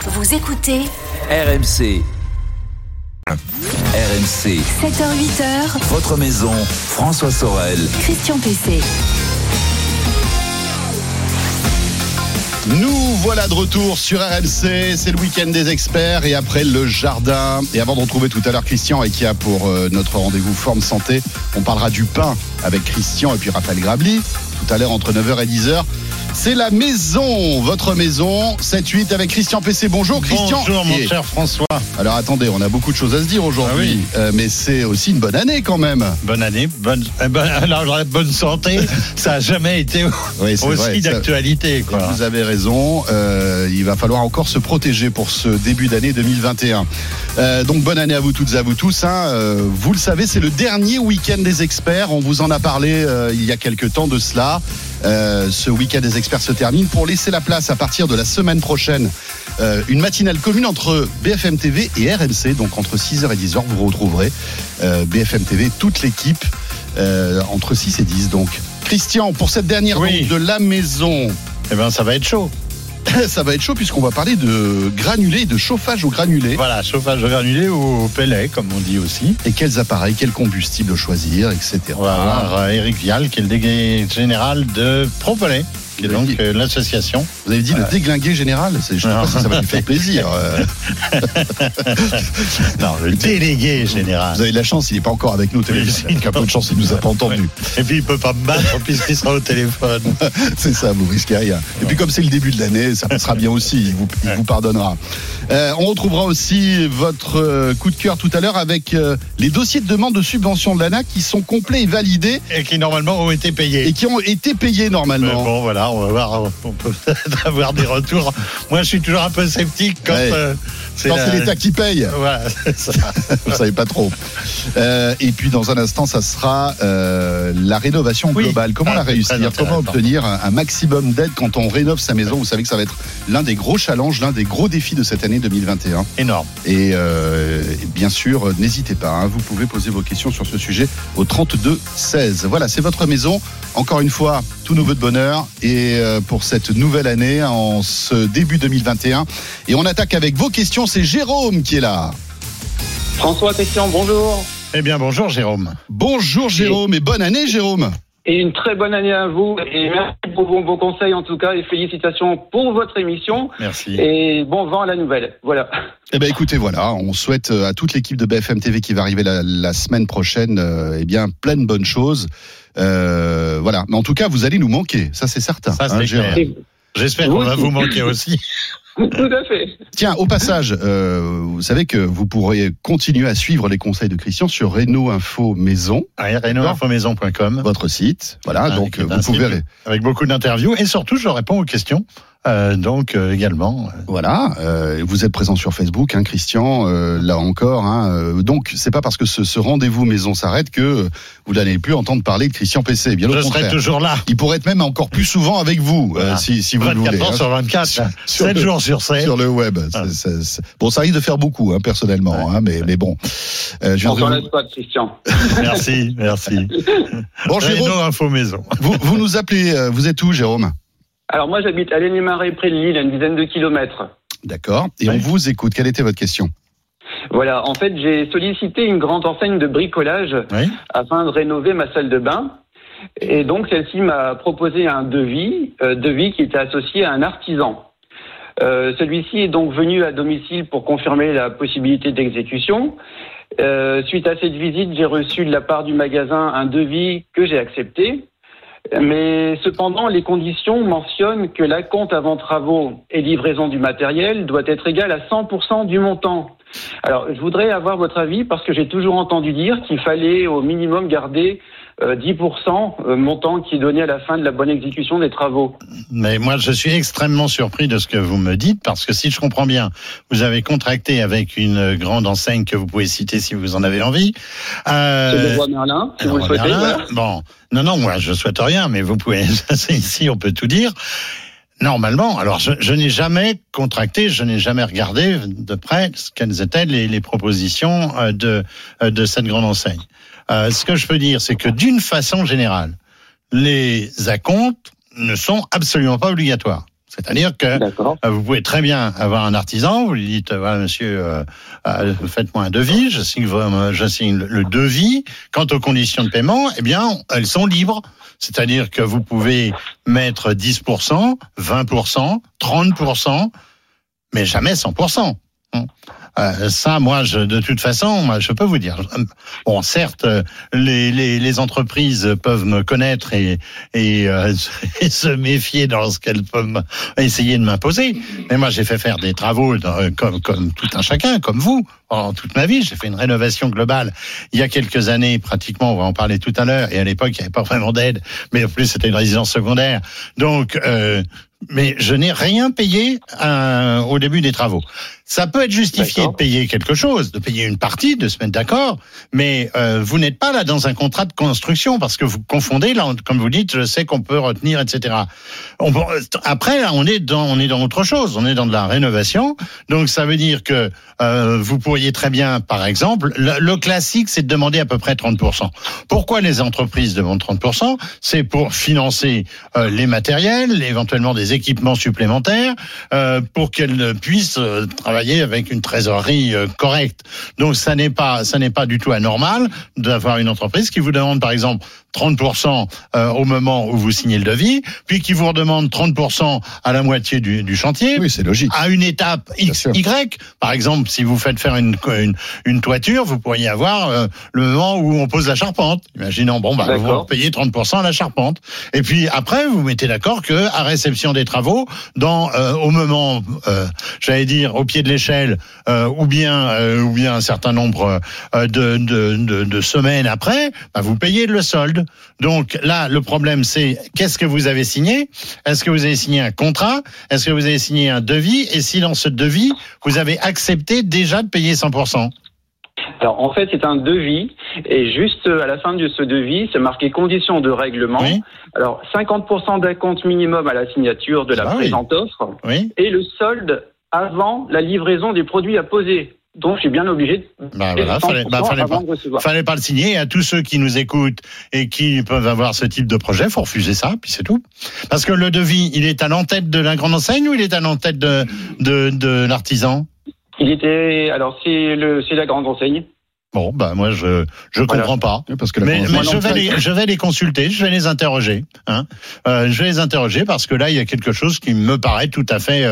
Vous écoutez RMC. RMC. 7h-8h. Votre maison, François Sorel. Christian Pesset. Nous voilà de retour sur RMC, c'est le week-end des experts et après le jardin. Et avant de retrouver tout à l'heure Christian et Kia pour notre rendez-vous Forme Santé, on parlera du pain avec Christian et puis Raphaël Grabli tout à l'heure entre 9h et 10h. C'est la maison, votre maison, 7-8 avec Christian Pesset. Bonjour Christian. Bonjour mon cher François. Alors attendez, on a beaucoup de choses à se dire aujourd'hui, mais c'est aussi une bonne année quand même. Bonne année, bonne santé, ça n'a jamais été aussi vrai, d'actualité. Quoi. Vous avez raison, il va falloir encore se protéger pour ce début d'année 2021. Donc bonne année à vous toutes et à vous tous. Vous le savez, c'est le dernier week-end des experts, on vous en a parlé il y a quelques temps de cela. Ce week-end des experts se termine pour laisser la place à partir de la semaine prochaine une matinale commune entre BFM TV et RMC, donc entre 6h et 10h vous retrouverez BFM TV, toute l'équipe entre 6 et 10 donc. Christian, pour cette dernière donc, de la maison, ça va être chaud. Ça va être chaud puisqu'on va parler de granulés, de chauffage au granulé. Voilà, chauffage au granulé ou au pellet, comme on dit aussi. Et quels appareils, quels combustibles choisir, etc. Voilà, Eric Vial, qui est le délégué général de Propellet, qui est donc l'association. Vous avez dit le déglingué général, je ne sais pas si ça va lui faire plaisir. Non, le délégué général. Vous avez de la chance, il n'est pas encore avec nous au téléphone. Il a un peu de chance, il ne nous a pas entendu. Et puis il ne peut pas me battre puisqu'il sera au téléphone. C'est ça, vous risquez rien. Et puis comme c'est le début de l'année, ça passera bien aussi, il vous pardonnera. On retrouvera aussi votre coup de cœur tout à l'heure avec les dossiers de demande de subvention de l'ANAC qui sont complets et validés. Et qui normalement ont été payés. Et qui ont été payés normalement. Mais bon voilà, on va voir, on peut peut-être avoir des retours. Moi je suis toujours un peu sceptique quand c'est l'État qui paye. Voilà, c'est ça. Vous ne savez pas trop. Et puis dans un instant, ça sera la rénovation globale. Comment la réussir ? Comment obtenir un maximum d'aide quand on rénove sa maison ? Vous savez que ça va être l'un des gros challenges, l'un des gros défis de cette année 2021. Énorme. Et bien sûr, n'hésitez pas, vous pouvez poser vos questions sur ce sujet au 32 16. Voilà, c'est votre maison. Encore une fois, tous nos vœux de bonheur et pour cette nouvelle année en ce début 2021. Et on attaque avec vos questions. C'est Jérôme qui est là. François, Christian, bonjour. Eh bien, bonjour Jérôme. Bonjour Jérôme et bonne année Jérôme. Et une très bonne année à vous et merci pour vos conseils en tout cas et félicitations pour votre émission. Merci. Et bon vent à la nouvelle. Voilà. Eh bien écoutez, voilà, on souhaite à toute l'équipe de BFM TV qui va arriver la semaine prochaine plein de bonnes choses. Voilà, mais en tout cas, vous allez nous manquer, ça c'est certain. Ça c'est clair. J'espère qu'on va vous manquer aussi. Tout à fait. Tiens, au passage, vous savez que vous pourrez continuer à suivre les conseils de Christian sur Reno Info Maison. Reno-info-maison.com. Votre site. Voilà, donc vous pouvez. Avec beaucoup d'interviews et surtout, je réponds aux questions. Donc également. Voilà, vous êtes présent sur Facebook, Christian, là encore. Donc c'est pas parce que ce rendez-vous maison s'arrête que vous n'allez plus entendre parler de Christian Pesset. Bien au contraire. Je serai toujours là. Il pourrait être même encore plus souvent avec vous, voilà. Si vous le voulez. 24 heures sur 24, 7 jours sur 7. Sur le web. Bon, ça risque de faire beaucoup, personnellement, mais bon. On s'en laisse pas, Christian. Merci. Bon, Jérôme, Reno Info Maison. Vous nous appelez, vous êtes où, Jérôme ? Alors moi j'habite à Lenny-Marais près de Lille, à une dizaine de kilomètres. D'accord, et on vous écoute. Quelle était votre question ? Voilà, en fait j'ai sollicité une grande enseigne de bricolage afin de rénover ma salle de bain. Et donc celle-ci m'a proposé un devis qui était associé à un artisan. Celui-ci est donc venu à domicile pour confirmer la possibilité d'exécution. Suite à cette visite, j'ai reçu de la part du magasin un devis que j'ai accepté. Mais cependant, les conditions mentionnent que l'acompte avant travaux et livraison du matériel doit être égal à 100% du montant. Alors, je voudrais avoir votre avis parce que j'ai toujours entendu dire qu'il fallait au minimum garder 10% montant qui est donné à la fin de la bonne exécution des travaux. Mais moi, je suis extrêmement surpris de ce que vous me dites parce que si je comprends bien, vous avez contracté avec une grande enseigne que vous pouvez citer si vous en avez envie. C'est Leroy Merlin, si vous le souhaitez. Voilà. Bon, non, moi, je souhaite rien, mais vous pouvez, ici, on peut tout dire. Normalement, alors je n'ai jamais contracté, je n'ai jamais regardé de près quelles étaient les propositions de cette grande enseigne. Ce que je peux dire, c'est que d'une façon générale, les acomptes ne sont absolument pas obligatoires. C'est-à-dire que vous pouvez très bien avoir un artisan, vous lui dites, voilà monsieur, faites-moi un devis, je signe le devis. Quant aux conditions de paiement, eh bien, elles sont libres. C'est-à-dire que vous pouvez mettre 10%, 20%, 30%, mais jamais 100%. Ça, moi, de toute façon, moi, je peux vous dire. Bon, certes, les entreprises peuvent me connaître et se méfier lorsqu'elles peuvent essayer de m'imposer. Mais moi, j'ai fait faire des travaux comme tout un chacun, comme vous. Pendant toute ma vie, j'ai fait une rénovation globale il y a quelques années, pratiquement, on va en parler tout à l'heure. Et à l'époque, il n'y avait pas vraiment d'aide, mais en plus, c'était une résidence secondaire. Donc, mais je n'ai rien payé au début des travaux. Ça peut être justifié de payer quelque chose, de payer une partie, de se mettre d'accord, mais vous n'êtes pas là dans un contrat de construction parce que vous confondez, là, comme vous dites, je sais qu'on peut retenir, etc. Après, là, on est dans autre chose, on est dans de la rénovation, donc ça veut dire que vous pourriez très bien, par exemple, le classique, c'est de demander à peu près 30%. Pourquoi les entreprises demandent 30%? C'est pour financer les matériels, éventuellement des équipements supplémentaires, pour qu'elles puissent travailler avec une trésorerie correcte. Donc ça n'est pas du tout anormal d'avoir une entreprise qui vous demande par exemple 30% au moment où vous signez le devis, puis qui vous redemande 30% à la moitié du chantier. Oui, c'est logique. À une étape X, Y. Par exemple, si vous faites faire une toiture, vous pourriez avoir le moment où on pose la charpente. Imaginons, vous payez 30% à la charpente. Et puis après, vous mettez d'accord que à réception des travaux, au moment, j'allais dire, au pied de l'échelle, ou bien un certain nombre de semaines après, vous payez le solde. Donc là, le problème, c'est qu'est-ce que vous avez signé? Est-ce que vous avez signé un contrat? Est-ce que vous avez signé un devis? Et si dans ce devis, vous avez accepté déjà de payer 100%? Alors en fait, c'est un devis et juste à la fin de ce devis, c'est marqué conditions de règlement. Oui. Alors 50% d'acompte minimum à la signature de la présente offre et le solde avant la livraison des produits à poser. Donc, je suis bien obligé de fallait pas le signer. Et à tous ceux qui nous écoutent et qui peuvent avoir ce type de projet, faut refuser ça, puis c'est tout. Parce que le devis, il est à l'entête de la grande enseigne ou il est à l'entête de l'artisan? C'est la grande enseigne. Bon, moi je comprends pas. Parce que mais je vais les consulter, je vais les interroger. Je vais les interroger parce que là il y a quelque chose qui me paraît tout à fait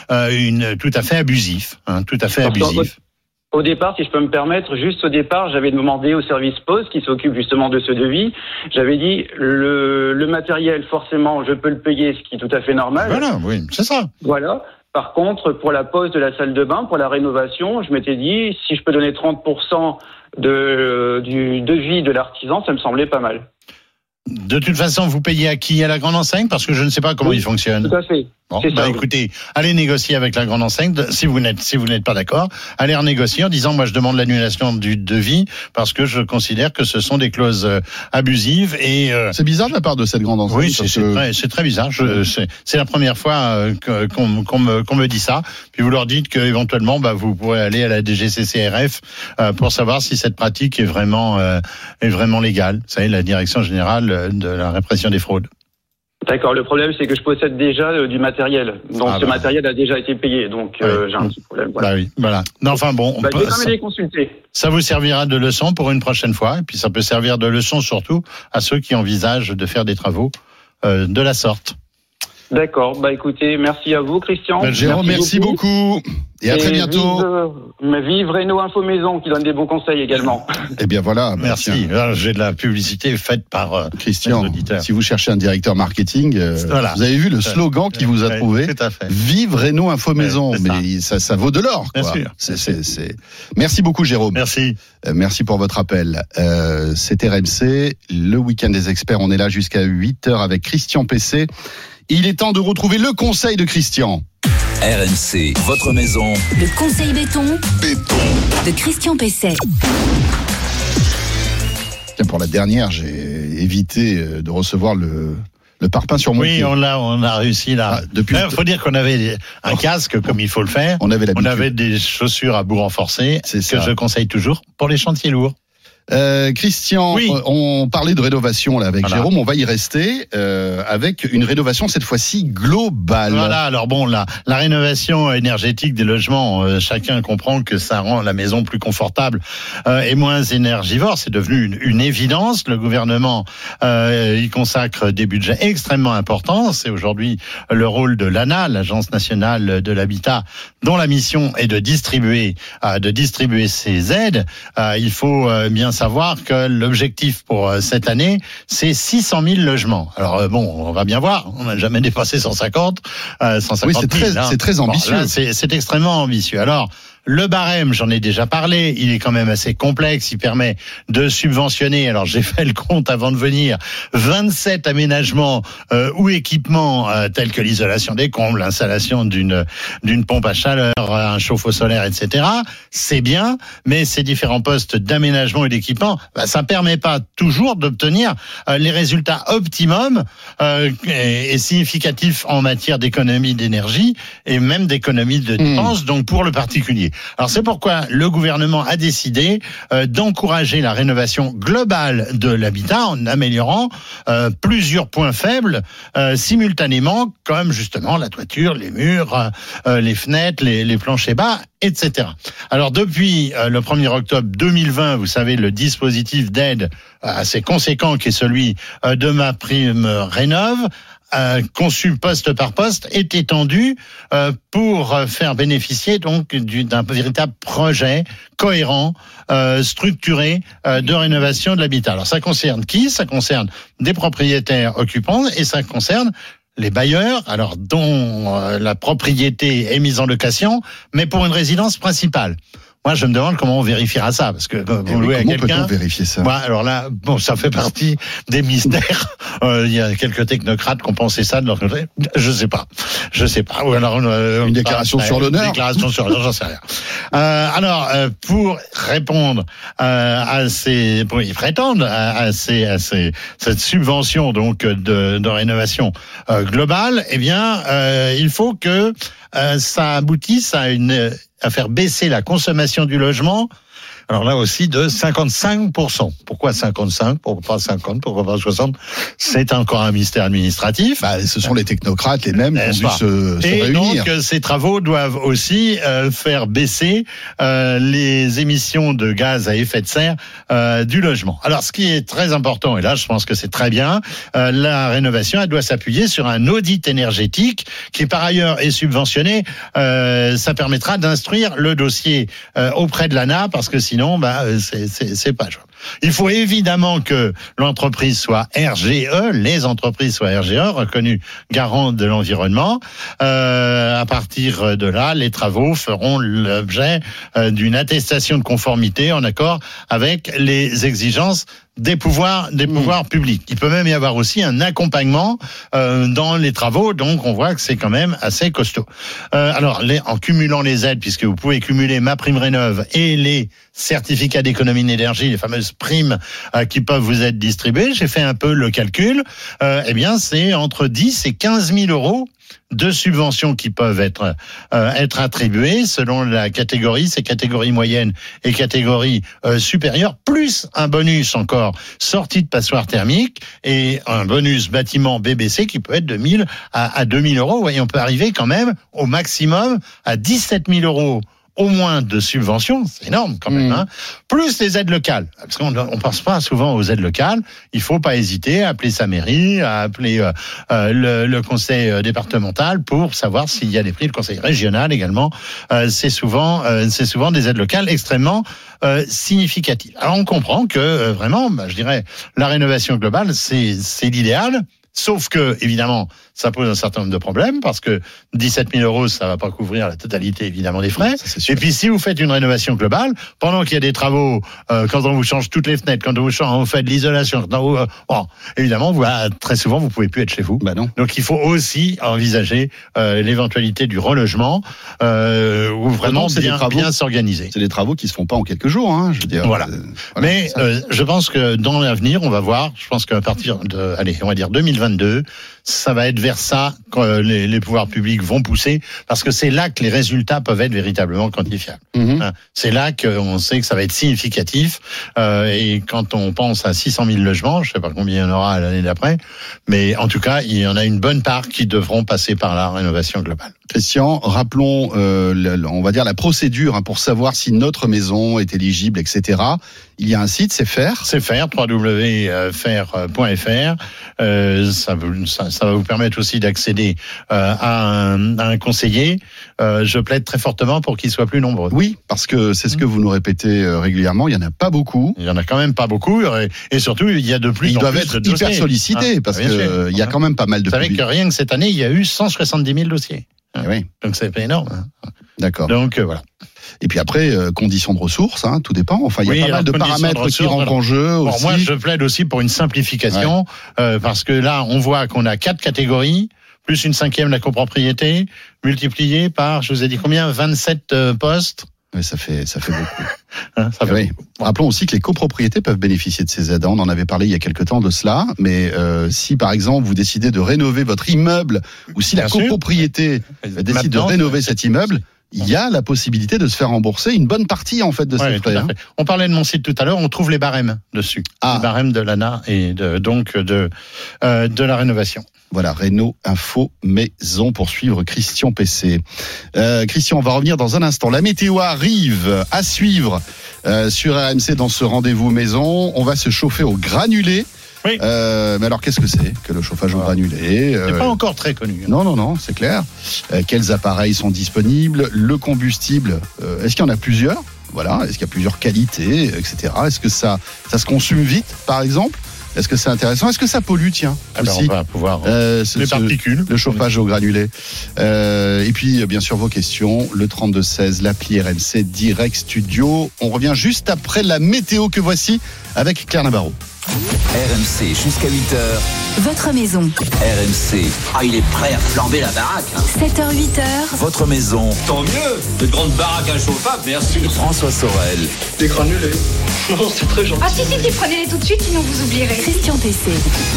abusif, tout à fait abusif. Au départ, si je peux me permettre, juste au départ, j'avais demandé au service poste qui s'occupe justement de ce devis. J'avais dit le matériel, forcément, je peux le payer, ce qui est tout à fait normal. Voilà, oui, c'est ça. Voilà. Par contre, pour la pose de la salle de bain, pour la rénovation, je m'étais dit, si je peux donner 30% du devis de l'artisan, ça me semblait pas mal. De toute façon, vous payez à qui? À la grande enseigne? Parce que je ne sais pas comment il fonctionne. Tout à fait. Bon, écoutez, allez négocier avec la grande enseigne. Si vous n'êtes pas d'accord, allez renégocier en disant, moi, je demande l'annulation du devis parce que je considère que ce sont des clauses abusives et c'est bizarre de la part de cette grande enseigne. Oui, c'est très bizarre. C'est la première fois qu'on me dit ça. Puis vous leur dites que éventuellement, vous pourrez aller à la DGCCRF pour savoir si cette pratique est vraiment légale. Vous savez, la Direction générale de la répression des fraudes. D'accord, le problème c'est que je possède déjà du matériel. Donc ce matériel a déjà été payé, donc j'ai un petit problème. Voilà. Voilà. Non, enfin bon, je vais quand même les consulter. Ça vous servira de leçon pour une prochaine fois, et puis ça peut servir de leçon surtout à ceux qui envisagent de faire des travaux de la sorte. D'accord, écoutez, merci à vous Christian. Jérôme, merci beaucoup. Et à très bientôt. Vive Renault Info Maison qui donne des bons conseils également. Eh bien voilà. Merci. J'ai de la publicité faite par Christian. Si vous cherchez un directeur marketing, vous avez vu le slogan qui vous a trouvé. Tout à fait. Vive Renault Info Maison. Mais ça vaut de l'or. Bien sûr. Merci beaucoup Jérôme. Merci. Merci pour votre appel. C'est RMC, le week-end des experts. On est là jusqu'à 8h avec Christian PC. Il est temps de retrouver le conseil de Christian. RMC, votre maison. Le conseil béton de Christian Pesset. Pour la dernière, j'ai évité de recevoir le parpaing sur mon pied. Oui, on a réussi là. Il faut dire qu'on avait un casque comme il faut le faire. On avait des chaussures à bout renforcé, que je conseille toujours pour les chantiers lourds. Christian, oui. On parlait de rénovation là avec Jérôme, on va y rester avec une rénovation cette fois-ci globale. Voilà, alors bon, la rénovation énergétique des logements, chacun comprend que ça rend la maison plus confortable et moins énergivore, c'est devenu une évidence. Le gouvernement y consacre des budgets extrêmement importants, c'est aujourd'hui le rôle de l'ANA, l'Agence nationale de l'habitat, dont la mission est de distribuer ces aides. Il faut bien savoir que l'objectif pour cette année, c'est 600 000 logements. Alors bon, on va bien voir, on n'a jamais dépassé 150 000. Oui, c'est très ambitieux. Bon, là, c'est extrêmement ambitieux. Alors, le barème, j'en ai déjà parlé, il est quand même assez complexe, il permet de subventionner, alors j'ai fait le compte avant de venir, 27 aménagements ou équipements tels que l'isolation des combles, l'installation d'une pompe à chaleur, un chauffe-eau solaire, etc. C'est bien, mais ces différents postes d'aménagement et d'équipement, ça permet pas toujours d'obtenir les résultats optimums et significatifs en matière d'économie d'énergie et même d'économie de dépenses, donc pour le particulier. Alors c'est pourquoi le gouvernement a décidé d'encourager la rénovation globale de l'habitat en améliorant plusieurs points faibles simultanément, comme justement la toiture, les murs, les fenêtres, les planchers bas, etc. Alors depuis le 1er octobre 2020, vous savez, le dispositif d'aide assez conséquent qui est celui de MaPrimeRénov', conçu poste par poste, est étendu pour faire bénéficier donc d'un véritable projet cohérent, structuré de rénovation de l'habitat. Alors ça concerne qui ? Ça concerne des propriétaires occupants et ça concerne les bailleurs, alors dont la propriété est mise en location, mais pour une résidence principale. Moi, je me demande comment on vérifiera ça, parce que vous louez à quelqu'un. Comment peut-on vérifier ça ? Alors là, bon, ça fait partie des mystères. Il y a quelques technocrates qui ont pensé ça de leur côté. Je sais pas. Ou alors une déclaration sur l'honneur. Une déclaration sur l'honneur, j'en sais rien. Alors, pour répondre pour y prétendre à cette subvention donc de rénovation globale, eh bien, il faut que ça aboutisse à faire baisser la consommation du logement. Alors là aussi de 55%. Pourquoi 55 ? Pourquoi pas 50 ? Pourquoi pas 60 ? C'est encore un mystère administratif. Ce sont les technocrates les mêmes qui ont dû se réunir. Et donc ces travaux doivent aussi faire baisser les émissions de gaz à effet de serre du logement. Alors ce qui est très important, et là je pense que c'est très bien, la rénovation elle doit s'appuyer sur un audit énergétique qui par ailleurs est subventionné. Ça permettra d'instruire le dossier auprès de l'ANA parce que sinon, c'est pas jouable. Il faut évidemment que l'entreprise soit RGE, les entreprises soient RGE, reconnues garantes de l'environnement. À partir de là, les travaux feront l'objet d'une attestation de conformité en accord avec les exigences des pouvoirs publics. Il peut même y avoir aussi un accompagnement dans les travaux, donc on voit que c'est quand même assez costaud. Alors, en cumulant les aides, puisque vous pouvez cumuler MaPrimeRénov' et les certificats d'économie d'énergie, les fameuses primes qui peuvent vous être distribuées, j'ai fait un peu le calcul, eh bien c'est entre 10 et 15 000 euros de subventions qui peuvent être attribuées selon la catégorie, c'est catégorie moyenne et catégorie supérieure, plus un bonus encore sorti de passoire thermique et un bonus bâtiment BBC qui peut être de 1 000 à 2 000 euros. Vous voyez, on peut arriver quand même au maximum à 17 000 euros au moins de subventions, c'est énorme quand même, hein. Plus les aides locales, parce qu'on pense pas souvent aux aides locales. Il faut pas hésiter à appeler sa mairie, à appeler le conseil départemental pour savoir s'il y a des prix, le conseil régional également. C'est souvent des aides locales extrêmement significatives. Alors on comprend que vraiment, je dirais, la rénovation globale, c'est l'idéal. Sauf que, évidemment, ça pose un certain nombre de problèmes parce que 17 000 euros, ça va pas couvrir la totalité, évidemment, des frais. Et puis, si vous faites une rénovation globale, pendant qu'il y a des travaux, quand on vous change toutes les fenêtres, quand on fait de l'isolation, évidemment, très souvent, vous pouvez plus être chez vous. Non. Donc, il faut aussi envisager l'éventualité du relogement, ou vraiment bien s'organiser. C'est des travaux qui se font pas en quelques jours, hein, je veux dire. Voilà. Mais je pense que dans l'avenir, on va voir, je pense qu'à partir de, on va dire 2022, ça va être vers ça que les pouvoirs publics vont pousser, parce que c'est là que les résultats peuvent être véritablement quantifiables. C'est là qu'on sait que ça va être significatif, et quand on pense à 600 000 logements, je ne sais pas combien il y en aura l'année d'après, mais en tout cas, il y en a une bonne part qui devront passer par la rénovation globale. Christian, rappelons, on va dire la procédure pour savoir si notre maison est éligible, etc. Il y a un site, c'est FAIRE. C'est FAIRE, www.faire.fr. Ça va vous permettre aussi d'accéder à un conseiller. Je plaide très fortement pour qu'ils soient plus nombreux. Oui, parce que c'est ce que vous nous répétez régulièrement. Il y en a pas beaucoup. Il y en a quand même pas beaucoup, et surtout il y a de plus en plus. Ils doivent être hyper sollicités parce que il y a quand même pas mal de. Vous savez que rien que cette année, il y a eu 170 000 dossiers. Oui. Donc c'est pas énorme. D'accord. Donc voilà. Et puis après, conditions de ressources, tout dépend. Enfin, il y a pas mal de paramètres qui rentrent en jeu aussi. Moi, je plaide aussi pour une simplification, parce que là, on voit qu'on a 4 catégories, plus une 5e, la copropriété, multiplié par, je vous ai dit combien, 27 postes. Oui, ça fait beaucoup. Rappelons aussi que les copropriétés peuvent bénéficier de ces aides. On en avait parlé il y a quelque temps de cela, mais si par exemple vous décidez de rénover votre immeuble, ou si la copropriété décide de rénover cet immeuble, il y a la possibilité de se faire rembourser une bonne partie en fait de ces frais. On parlait de mon site tout à l'heure, on trouve les barèmes dessus. Les barèmes de l'ANA et donc de la rénovation. Voilà, Réno Info Maison pour suivre Christian PC. Christian, on va revenir dans un instant. La météo arrive à suivre sur RMC dans ce rendez-vous maison. On va se chauffer au granulé. Oui. Mais alors, qu'est-ce que c'est que le chauffage au granulé? C'est pas encore très connu. Non, c'est clair. Quels appareils sont disponibles? Le combustible, est-ce qu'il y en a plusieurs? Voilà, est-ce qu'il y a plusieurs qualités, etc. Est-ce que ça se consume vite, par exemple? Est-ce que c'est intéressant? Est-ce que ça pollue, tiens, aussi, on va pouvoir les particules, le chauffage au granulé. Et puis, bien sûr, vos questions, le 32-16, l'appli RMC Direct Studio. On revient juste après la météo que voici avec Claire Navarro. RMC jusqu'à 8h. Votre maison. RMC. Ah, il est prêt à flamber la baraque. 7h, 8h. Votre maison. Tant mieux. De grandes baraques inchauffables, bien sûr. François Sorel. Des granulés. Non, c'est très gentil. Ah si, prenez-les tout de suite, sinon vous oublierez. Christian PC.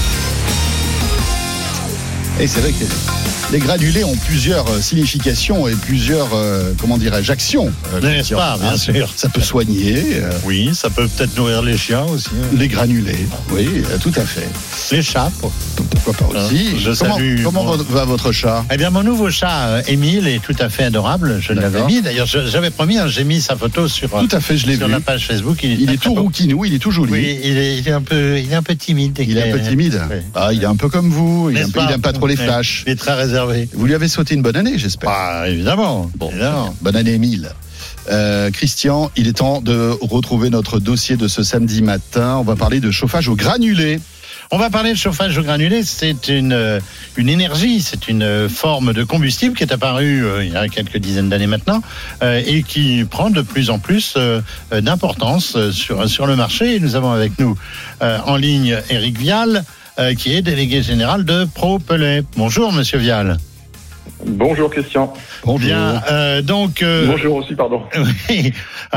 Et c'est vrai que les granulés ont plusieurs significations et plusieurs, actions. N'est-ce pas, bien sûr. Ça peut soigner. Oui, ça peut peut-être nourrir les chiens aussi. Les granulés, oui, tout à fait. Les chats, pourquoi pas aussi. Comment va votre chat? Eh bien, mon nouveau chat, Émile, est tout à fait adorable. Je l'avais mis. D'ailleurs, j'avais promis, j'ai mis sa photo sur la page Facebook. Il est tout rouquinou, il est tout joli. Oui, il est un peu timide. Il est un peu timide. Oui. Il est un peu comme vous. Il n'aime pas trop les flashs. Il est très réservé. Vous lui avez souhaité une bonne année, j'espère. Évidemment. Bonne année, Émile. Christian, il est temps de retrouver notre dossier de ce samedi matin. On va parler de chauffage au granulé. On va parler de chauffage au granulé. C'est une énergie, c'est une forme de combustible qui est apparue il y a quelques dizaines d'années maintenant et qui prend de plus en plus d'importance sur le marché. Et nous avons avec nous en ligne Éric Vial, qui est délégué général de ProPelay. Bonjour, monsieur Vial. Bonjour Christian. Bonjour. Bien, bonjour aussi, pardon. Oui,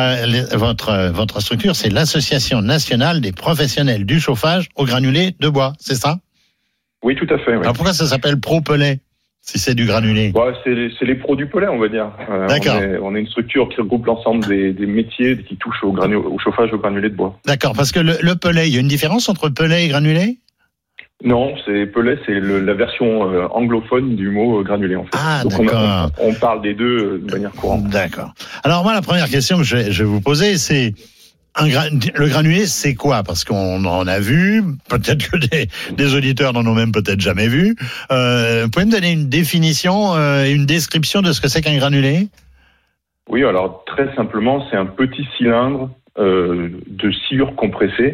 votre structure, c'est l'Association nationale des professionnels du chauffage au granulé de bois, c'est ça? Oui, tout à fait. Oui. Alors pourquoi ça s'appelle ProPelay si c'est du granulé? C'est les pros du Pelay, on va dire. D'accord. On est une structure qui regroupe l'ensemble des métiers qui touchent au chauffage au granulé de bois. D'accord, parce que le Pelay, il y a une différence entre Pelay et granulé? Non, Pelay, c'est la version anglophone du mot granulé, en fait. Ah, donc d'accord. On parle des deux de manière courante. D'accord. Alors moi, la première question que je vais vous poser, c'est le granulé, c'est quoi? Parce qu'on en a vu, peut-être que des auditeurs n'en ont même peut-être jamais vu. Vous pouvez me donner une définition, une description de ce que c'est qu'un granulé? Oui, alors très simplement, c'est un petit cylindre de sciure compressée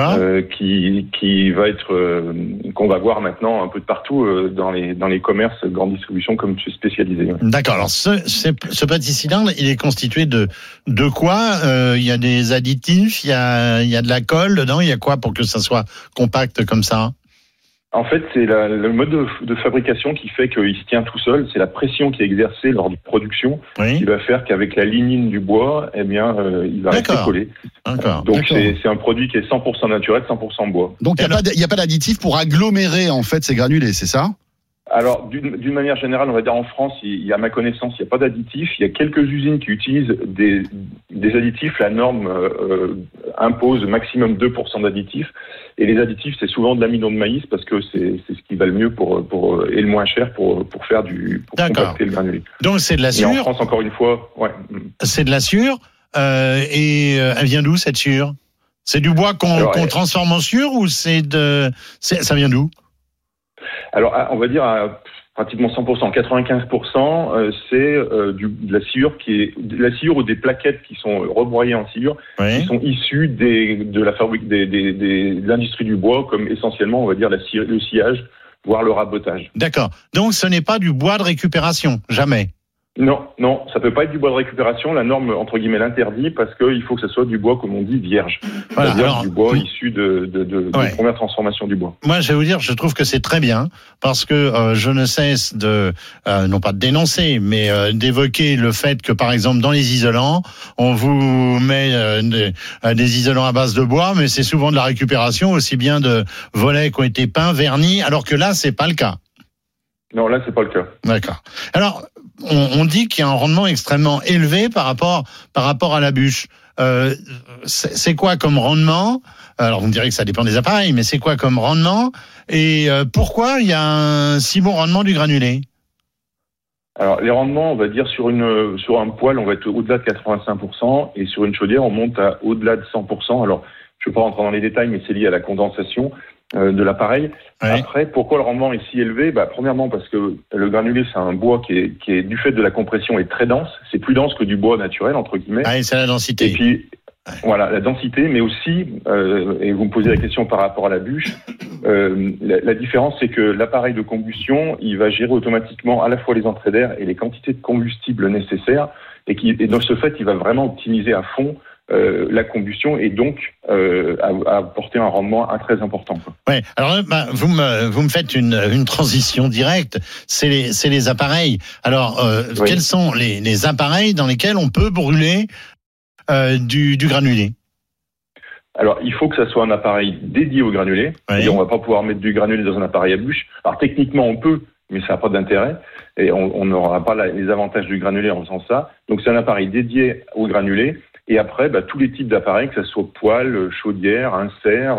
qui va être qu'on va voir maintenant un peu de partout dans les commerces grande distribution comme spécialisés. D'accord. Alors ce petit cylindre, il est constitué de quoi? Il y a des additifs, il y a de la colle dedans, il y a quoi pour que ça soit compact comme ça? En fait, c'est le mode de fabrication qui fait qu'il se tient tout seul. C'est la pression qui est exercée lors de production qui va faire qu'avec la lignine du bois, il va rester collé. Donc c'est un produit qui est 100% naturel, 100% bois. Donc il n'y a pas d'additif pour agglomérer en fait ces granulés, c'est ça ? Alors, d'une manière générale, on va dire en France, à ma connaissance, il n'y a pas d'additifs. Il y a quelques usines qui utilisent des additifs. La norme impose maximum 2% d'additifs. Et les additifs, c'est souvent de l'amidon de maïs parce que c'est ce qui va le mieux et le moins cher pour faire compacter le granulé. Donc c'est de la sûre. Et en France, encore une fois, c'est de la sûre. Et elle vient d'où cette sûre ? C'est du bois qu'on transforme en sûre ou ça vient d'où ? Alors, on va dire à pratiquement 100%, 95%, c'est de la sciure de la sciure ou des plaquettes qui sont rebroyées en sciure, qui sont issues de la fabrique de l'industrie du bois, comme essentiellement, on va dire, le sciage, voire le rabotage. D'accord. Donc, ce n'est pas du bois de récupération, jamais. Non, ça peut pas être du bois de récupération. La norme, entre guillemets, l'interdit parce qu'il faut que ce soit du bois, comme on dit, vierge. Voilà, c'est-à-dire du bois issu de première transformation du bois. Moi, je vais vous dire, je trouve que c'est très bien parce que je ne cesse non pas de dénoncer, mais d'évoquer le fait que, par exemple, dans les isolants, on vous met des isolants à base de bois, mais c'est souvent de la récupération, aussi bien de volets qui ont été peints, vernis, alors que là, c'est pas le cas. Non, là, c'est pas le cas. D'accord. Alors, on dit qu'il y a un rendement extrêmement élevé par rapport à la bûche. C'est quoi comme rendement ? Alors, vous me direz que ça dépend des appareils, mais c'est quoi comme rendement ? Et pourquoi il y a un si bon rendement du granulé ? Alors, les rendements, on va dire sur un poêle, on va être au-delà de 85%, et sur une chaudière, on monte à au-delà de 100%. Alors, je ne vais pas rentrer dans les détails, mais c'est lié à la condensation de l'appareil. Ouais. Après, pourquoi le rendement est si élevé ? Premièrement, parce que le granulé, c'est un bois qui est du fait de la compression, est très dense. C'est plus dense que du bois naturel, entre guillemets. Ah, et c'est la densité. Et puis, voilà, la densité, mais aussi, et vous me posez la question par rapport à la bûche, la différence, c'est que l'appareil de combustion, il va gérer automatiquement à la fois les entrées d'air et les quantités de combustible nécessaires, et dans ce fait, il va vraiment optimiser à fond la combustion et donc apporter un rendement très important. Ouais. Alors vous me faites une transition directe. C'est les appareils. Alors quels sont les appareils dans lesquels on peut brûler du granulé ? Alors, il faut que ça soit un appareil dédié au granulé. C'est-à-dire, on va pas pouvoir mettre du granulé dans un appareil à bûche. Alors, techniquement, on peut, mais ça n'a pas d'intérêt. Et on n'aura pas les avantages du granulé en faisant ça. Donc, c'est un appareil dédié au granulé. Et après, tous les types d'appareils, que ce soit poêle, chaudière, insert,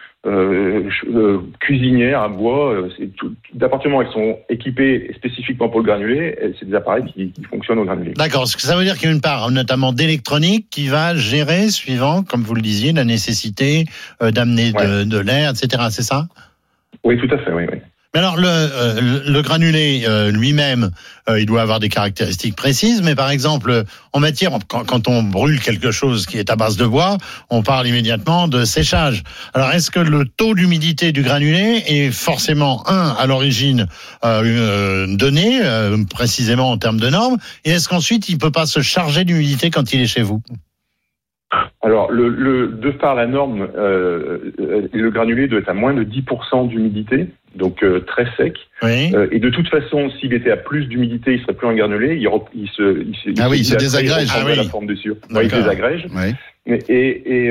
cuisinière à bois, d'appartements qui sont équipés spécifiquement pour le granulé, c'est des appareils qui fonctionnent au granulé. D'accord, ce que ça veut dire qu'il y a une part notamment d'électronique qui va gérer, suivant, comme vous le disiez, la nécessité d'amener de l'air, etc. C'est ça ? Oui, tout à fait, oui. Mais alors, le granulé lui-même, il doit avoir des caractéristiques précises, mais par exemple, en matière, quand on brûle quelque chose qui est à base de bois, on parle immédiatement de séchage. Alors, est-ce que le taux d'humidité du granulé est forcément, à l'origine donné, précisément en termes de normes, et est-ce qu'ensuite, il peut pas se charger d'humidité quand il est chez vous ? Alors, de par la norme, le granulé doit être à moins de 10% d'humidité, donc très sec. Oui. Et de toute façon, s'il était à plus d'humidité, il serait plus un granulé. Il se désagrège. La forme de sucre. Il désagrège. Oui. Et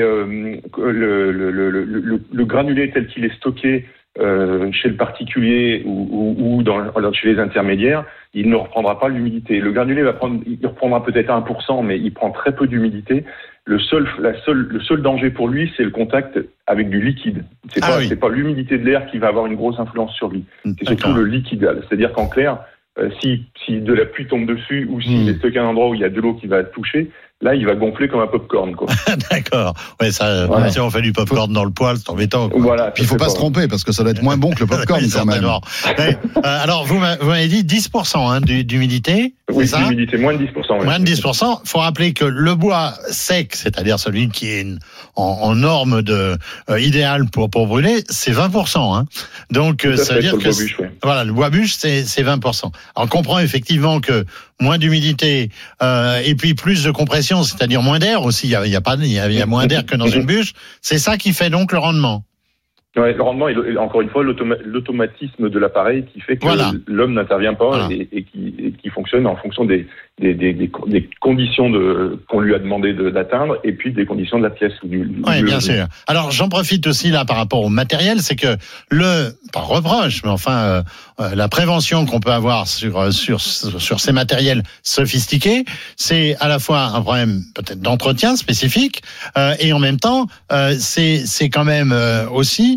le granulé tel qu'il est stocké chez le particulier ou chez les intermédiaires, il ne reprendra pas l'humidité. Le granulé il reprendra peut-être 1%, mais il prend très peu d'humidité. Le seul danger pour lui, c'est le contact avec du liquide. C'est pas l'humidité de l'air qui va avoir une grosse influence sur lui. C'est surtout le liquide. C'est-à-dire qu'en clair, si de la pluie tombe dessus ou s'il est stocké à un endroit où il y a de l'eau qui va toucher, là, il va gonfler comme un popcorn, quoi. D'accord. Ouais, ça, si on fait du popcorn dans le poêle, c'est embêtant, quoi. Voilà. Puis il faut pas se tromper, parce que ça doit être moins bon que le popcorn, quand même. Mais, alors, vous m'avez dit 10%, d'humidité. Oui, d'humidité, moins de 10%. Moins de 10%. Faut rappeler que le bois sec, c'est-à-dire celui qui est en norme idéale pour brûler, c'est 20%, hein. Donc, ça veut dire que, voilà, le bois bûche, c'est 20%. Alors, on comprend effectivement que moins d'humidité, et puis plus de compression, c'est-à-dire moins d'air aussi. Il y a moins d'air que dans une bûche. C'est ça qui fait donc le rendement. Ouais, le rendement et encore une fois l'automatisme de l'appareil qui fait que l'homme n'intervient pas et qui fonctionne en fonction des conditions qu'on lui a demandé d'atteindre et puis des conditions de la pièce. Oui, bien sûr. Alors j'en profite aussi là par rapport au matériel, c'est que pas reproche, mais enfin la prévention qu'on peut avoir sur ces matériels sophistiqués, c'est à la fois un problème peut-être d'entretien spécifique et en même temps c'est quand même aussi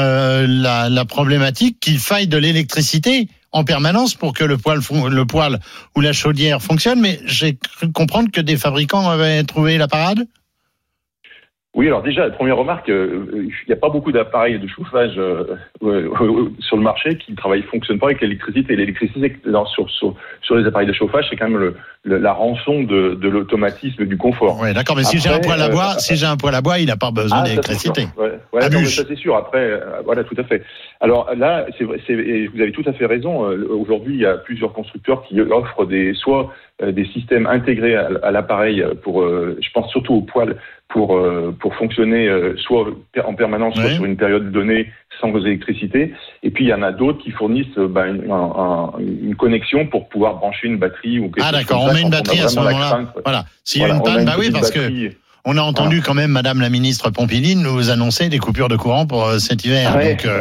la problématique qu'il faille de l'électricité en permanence pour que le poêle ou la chaudière fonctionne. Mais j'ai cru comprendre que des fabricants avaient trouvé la parade. Oui, alors déjà, la première remarque, il n'y a pas beaucoup d'appareils de chauffage sur le marché qui fonctionnent pas avec l'électricité. L'électricité, sur les appareils de chauffage, c'est quand même la rançon de l'automatisme, du confort. Oui, d'accord, mais si j'ai un poêle à bois, il n'a pas besoin d'électricité. Non, ça c'est sûr. Après, voilà, tout à fait. Alors là, vous avez tout à fait raison. Aujourd'hui, il y a plusieurs constructeurs qui offrent soit des systèmes intégrés à l'appareil je pense surtout au poêle, pour fonctionner soit en permanence, soit sur une période donnée sans électricité. Et puis il y en a d'autres qui fournissent une connexion pour pouvoir brancher une batterie ou quelque chose. Ah d'accord, on met une batterie à ce moment-là. Voilà. S'il y a une panne, parce que on a entendu quand même Madame la ministre Pompili nous annoncer des coupures de courant pour cet hiver. Ouais. Donc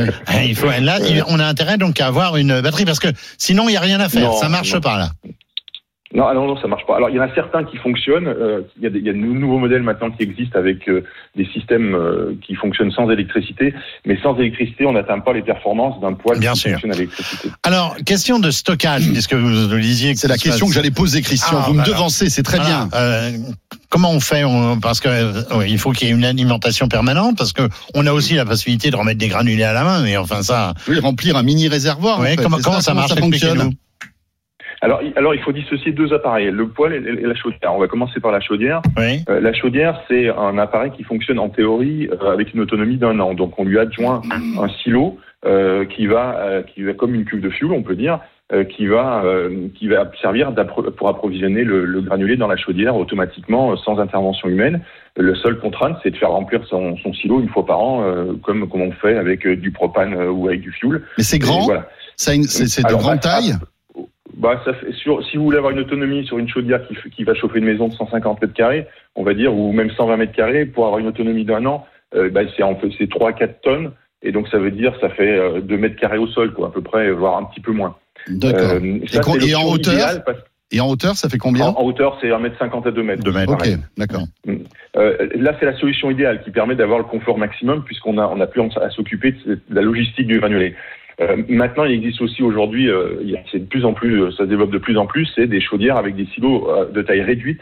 on a intérêt donc à avoir une batterie parce que sinon il y a rien à faire, ça marche pas là. Non, ça marche pas. Alors, il y en a certains qui fonctionnent. Il y a de nouveaux modèles maintenant qui existent avec des systèmes qui fonctionnent sans électricité. Mais sans électricité, on n'atteint pas les performances d'un poêle qui fonctionne à l'électricité. Alors, question de stockage, puisque vous nous disiez que c'est la question que j'allais poser, Christian. Vous me devancez, c'est très bien. Comment on fait parce que il faut qu'il y ait une alimentation permanente, parce que on a aussi la possibilité de remettre des granulés à la main, mais enfin ça. Oui, remplir un mini réservoir. Oui, comment ça marche, fonctionne? Alors, il faut dissocier deux appareils, le poêle et la chaudière. On va commencer par la chaudière. Oui. La chaudière, c'est un appareil qui fonctionne en théorie avec une autonomie d'1 an. Donc, on lui adjoint un silo qui va comme une cuve de fioul, on peut dire, qui va servir pour approvisionner le granulé dans la chaudière automatiquement, sans intervention humaine. La seule contrainte, c'est de faire remplir son silo une fois par an, comme on fait avec du propane ou avec du fioul. Mais c'est grand. Voilà. C'est de grande taille. Ça fait si vous voulez avoir une autonomie sur une chaudière qui va chauffer une maison de 150 mètres carrés, on va dire, ou même 120 mètres carrés, pour avoir une autonomie d'1 an, c'est 3-4 tonnes, et donc ça veut dire ça fait 2 mètres carrés au sol, quoi, à peu près, voire un petit peu moins. D'accord. Et en hauteur Et en hauteur, ça fait combien ? En hauteur, c'est 1m50 à 2 mètres. 2 mètres, ok, d'accord. Là, c'est la solution idéale qui permet d'avoir le confort maximum, puisqu'on a plus à s'occuper de la logistique du granulé. Maintenant, il existe aussi aujourd'hui, c'est de plus en plus, ça se développe de plus en plus, c'est des chaudières avec des silos de taille réduite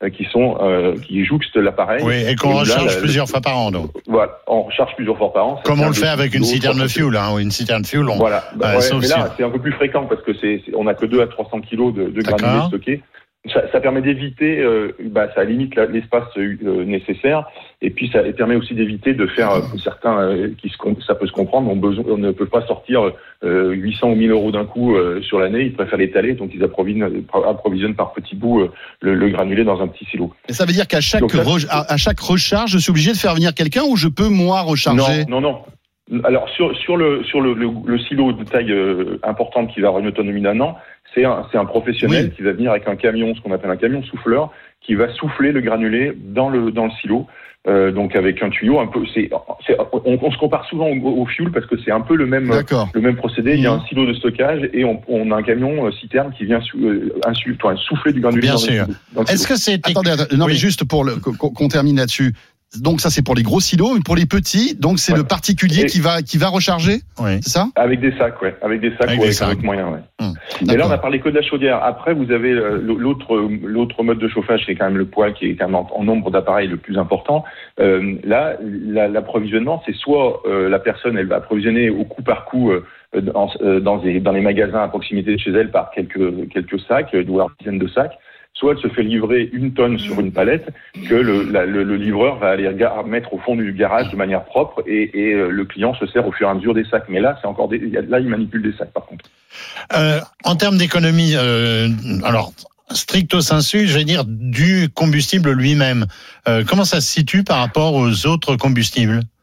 qui jouxtent l'appareil. Oui, et qu'on recharge plusieurs fois par an, donc. Voilà, on recharge plusieurs fois par an. Comme on le fait avec une citerne de fuel, ou une citerne de fuel. Voilà. Mais là, c'est un peu plus fréquent parce que on n'a que 2 à 300 kilos de granulés stockés. Ça permet d'éviter, ça limite l'espace nécessaire, et puis ça permet aussi d'éviter de faire certains ça peut se comprendre, on ne peut pas sortir 800 ou 1000 euros d'un coup sur l'année, ils préfèrent l'étaler, donc ils approvisionnent par petits bouts le granulé dans un petit silo. Et ça veut dire qu'à chaque recharge, je suis obligé de faire venir quelqu'un, ou je peux moi recharger ? Non. Alors sur le silo de taille importante qui va avoir une autonomie d'1 an, c'est un professionnel qui va venir avec un camion, ce qu'on appelle un camion souffleur, qui va souffler le granulé dans le silo. Donc avec un tuyau un peu, on se compare souvent au fuel parce que c'est un peu le même procédé. Il y a un silo de stockage et on a un camion citerne qui vient souffler du granulé. Bien sûr. Est-ce que c'est mais juste pour qu'on termine là-dessus. Donc ça c'est pour les gros silos, mais pour les petits, donc c'est le particulier qui va recharger, c'est ça ? Avec des sacs, avec moyens, Et là on a parlé que de la chaudière. Après vous avez l'autre mode de chauffage, c'est quand même le poêle qui est quand même en nombre d'appareils le plus important. Là l'approvisionnement, c'est soit la personne elle va approvisionner au coup par coup dans les magasins à proximité de chez elle par quelques sacs, voire dizaines de sacs. Soit elle se fait livrer 1 tonne sur une palette que le livreur va aller mettre au fond du garage de manière propre et le client se sert au fur et à mesure des sacs. Mais là, c'est encore là, il manipule des sacs par contre. En termes d'économie, alors stricto sensu, je vais dire du combustible lui-même. Comment ça se situe par rapport aux autres combustibles ?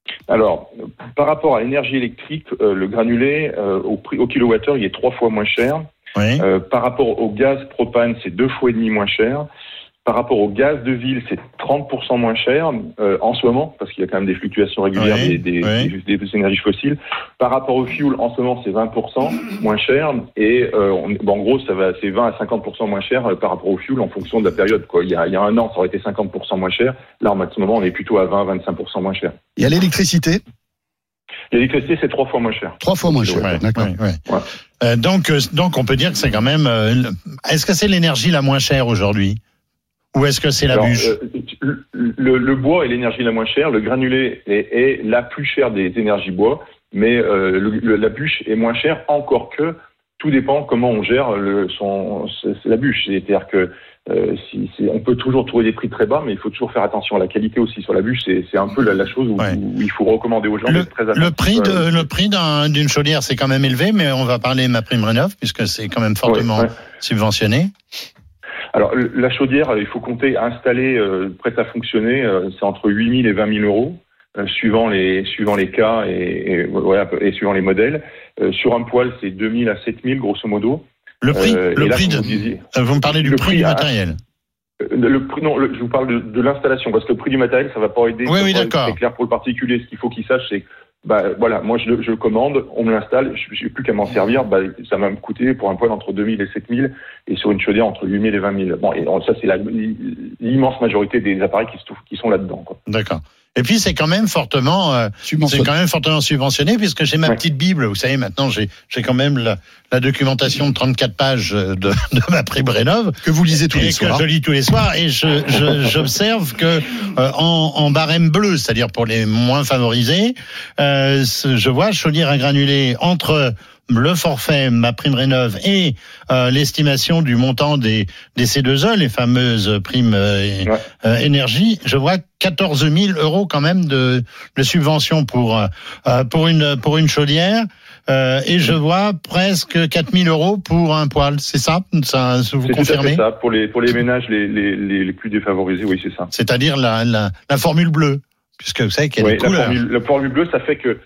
Alors, par rapport à l'énergie électrique, le granulé, au kilowattheure, il est 3 fois moins cher. Oui. Par rapport au gaz propane, c'est 2 fois et demi moins cher. Par rapport au gaz de ville, c'est 30% moins cher en ce moment, parce qu'il y a quand même des fluctuations régulières des énergies fossiles. Par rapport au fuel, en ce moment, c'est 20% moins cher. Et en gros, c'est 20 à 50% moins cher par rapport au fuel en fonction de la période. Il y a un an, ça aurait été 50% moins cher. Là, en ce moment, on est plutôt à 20-25% moins cher. Il y a l'électricité. L'électricité, c'est 3 fois moins cher. 3 fois moins cher, d'accord. Ouais. Donc, on peut dire que c'est quand même... est-ce que c'est l'énergie la moins chère aujourd'hui ? Ou est-ce que c'est la bûche ? Le bois est l'énergie la moins chère. Le granulé est la plus chère des énergies bois. Mais la bûche est moins chère, encore que tout dépend comment on gère la bûche. C'est-à-dire que on peut toujours trouver des prix très bas, mais il faut toujours faire attention à la qualité aussi sur la bûche. C'est un peu la chose où il faut recommander aux gens d'être très attentifs. Le prix d'une chaudière, c'est quand même élevé, mais on va parler MaPrimeRénov', puisque c'est quand même fortement subventionné. Alors, la chaudière, il faut compter installée, prête à fonctionner, c'est entre 8 000 et 20 000 euros, suivant les cas et suivant les modèles. Sur un poêle, c'est 2 000 à 7 000, grosso modo. Vous me parlez du prix du matériel. Je vous parle de l'installation, parce que le prix du matériel, ça va pas aider. Oui, d'accord. C'est clair pour le particulier. Ce qu'il faut qu'il sache, c'est moi je le commande, on me l'installe, je n'ai plus qu'à m'en servir, ça va me coûter pour un poêle entre 2 000 et 7 000 et sur une chaudière entre 8 000 et 20 000. Bon, et ça c'est l'immense majorité des appareils qui sont là-dedans, quoi. D'accord. Et puis c'est quand même fortement subventionné, puisque j'ai ma petite Bible. Vous savez, maintenant j'ai quand même la documentation de 34 pages de MaPrimeRénov' que vous lisez tous les soirs. Que je lis tous les soirs, et j'observe que en barème bleu, c'est-à-dire pour les moins favorisés, je vois chaudière à granulés entre le forfait MaPrimeRénov' et l'estimation du montant des C2E, les fameuses primes énergie, je vois 14 000 euros quand même de subvention pour une chaudière, et je vois presque 4 000 euros pour un poêle. C'est ça, vous confirmez ? C'est ça, pour les ménages les plus défavorisés, oui, c'est ça. C'est-à-dire la formule bleue, puisque vous savez qu'il y a des couleurs. La formule bleue, ça fait que